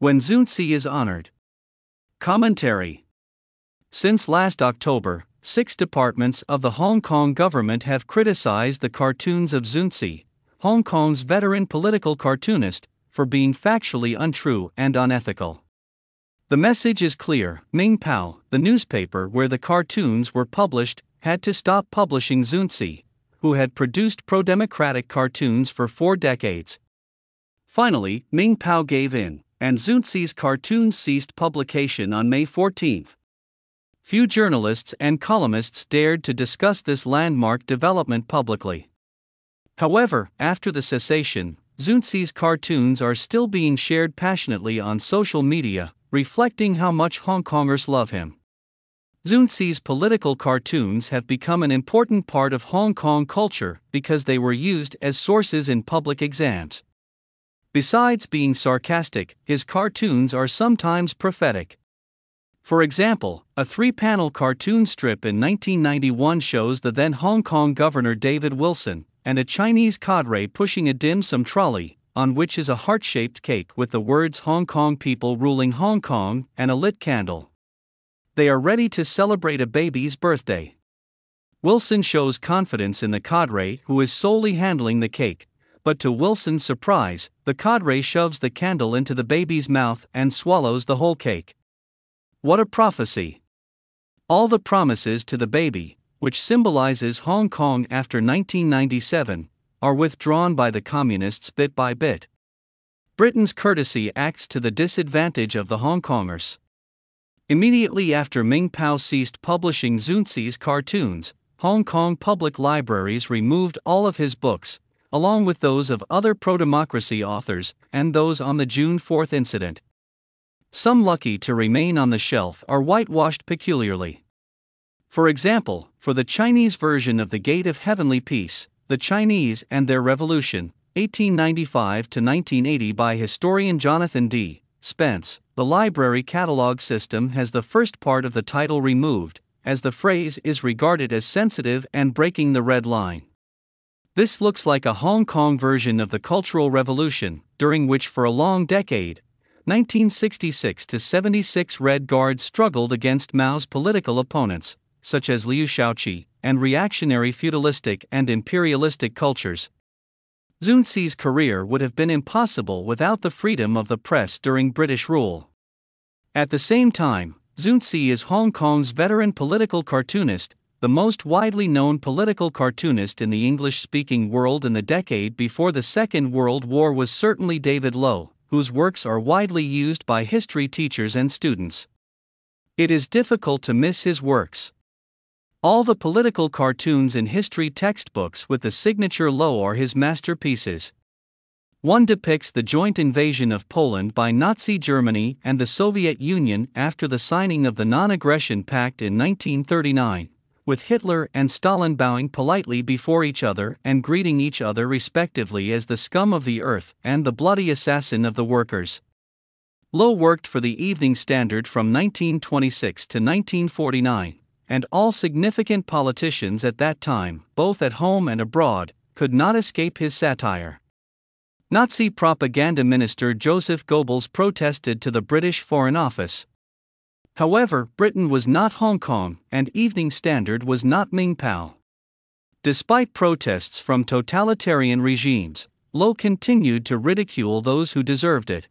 When Zunzi is honored. Commentary. Since last October, 6 departments of the Hong Kong government have criticized the cartoons of Zunzi, Hong Kong's veteran political cartoonist, for being factually untrue and unethical. The message is clear: Ming Pao, the newspaper where the cartoons were published, had to stop publishing Zunzi, who had produced pro-democratic cartoons for 4 decades. Finally, Ming Pao gave in, and Zunzi's cartoons ceased publication on May 14. Few journalists and columnists dared to discuss this landmark development publicly. However, after the cessation, Zunzi's cartoons are still being shared passionately on social media, reflecting how much Hong Kongers love him. Zunzi's political cartoons have become an important part of Hong Kong culture because they were used as sources in public exams. Besides being sarcastic, his cartoons are sometimes prophetic. For example, a 3-panel cartoon strip in 1991 shows the then Hong Kong Governor David Wilson and a Chinese cadre pushing a dim sum trolley, on which is a heart-shaped cake with the words "Hong Kong people ruling Hong Kong" and a lit candle. They are ready to celebrate a baby's birthday. Wilson shows confidence in the cadre who is solely handling the cake, but to Wilson's surprise, the cadre shoves the candle into the baby's mouth and swallows the whole cake. What a prophecy! All the promises to the baby, which symbolizes Hong Kong after 1997, are withdrawn by the communists bit by bit. Britain's courtesy acts to the disadvantage of the Hong Kongers. Immediately after Ming Pao ceased publishing Zunzi's cartoons, Hong Kong public libraries removed all of his books, along with those of other pro-democracy authors and those on the June 4 incident. Some lucky to remain on the shelf are whitewashed peculiarly. For example, for the Chinese version of The Gate of Heavenly Peace, The Chinese and Their Revolution, 1895–1980 by historian Jonathan D. Spence, the library catalog system has the first part of the title removed, as the phrase is regarded as sensitive and breaking the red line. This looks like a Hong Kong version of the Cultural Revolution, during which for a long decade, 1966–76 Red Guards struggled against Mao's political opponents, such as Liu Shaoqi, and reactionary feudalistic and imperialistic cultures. Zunzi's career would have been impossible without the freedom of the press during British rule. At the same time, Zunzi is Hong Kong's veteran political cartoonist, the most widely known political cartoonist in the English-speaking world in the decade before the Second World War was certainly David Low, whose works are widely used by history teachers and students. It is difficult to miss his works. All the political cartoons in history textbooks with the signature Low are his masterpieces. One depicts the joint invasion of Poland by Nazi Germany and the Soviet Union after the signing of the Non-Aggression Pact in 1939, with Hitler and Stalin bowing politely before each other and greeting each other respectively as the scum of the earth and the bloody assassin of the workers. Low worked for the Evening Standard from 1926 to 1949, and all significant politicians at that time, both at home and abroad, could not escape his satire. Nazi propaganda minister Joseph Goebbels protested to the British Foreign Office. However, Britain was not Hong Kong, and Evening Standard was not Ming Pao. Despite protests from totalitarian regimes, Low continued to ridicule those who deserved it.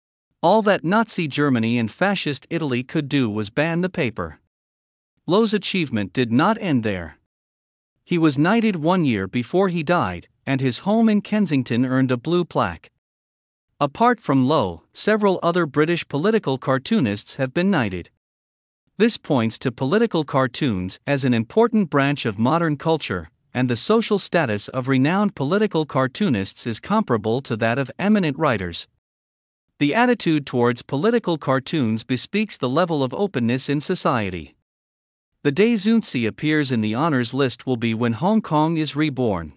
All that Nazi Germany and Fascist Italy could do was ban the paper. Low's achievement did not end there. He was knighted 1 year before he died, and his home in Kensington earned a blue plaque. Apart from Low, several other British political cartoonists have been knighted. This points to political cartoons as an important branch of modern culture, and the social status of renowned political cartoonists is comparable to that of eminent writers. The attitude towards political cartoons bespeaks the level of openness in society. The day Zunzi appears in the honors list will be when Hong Kong is reborn.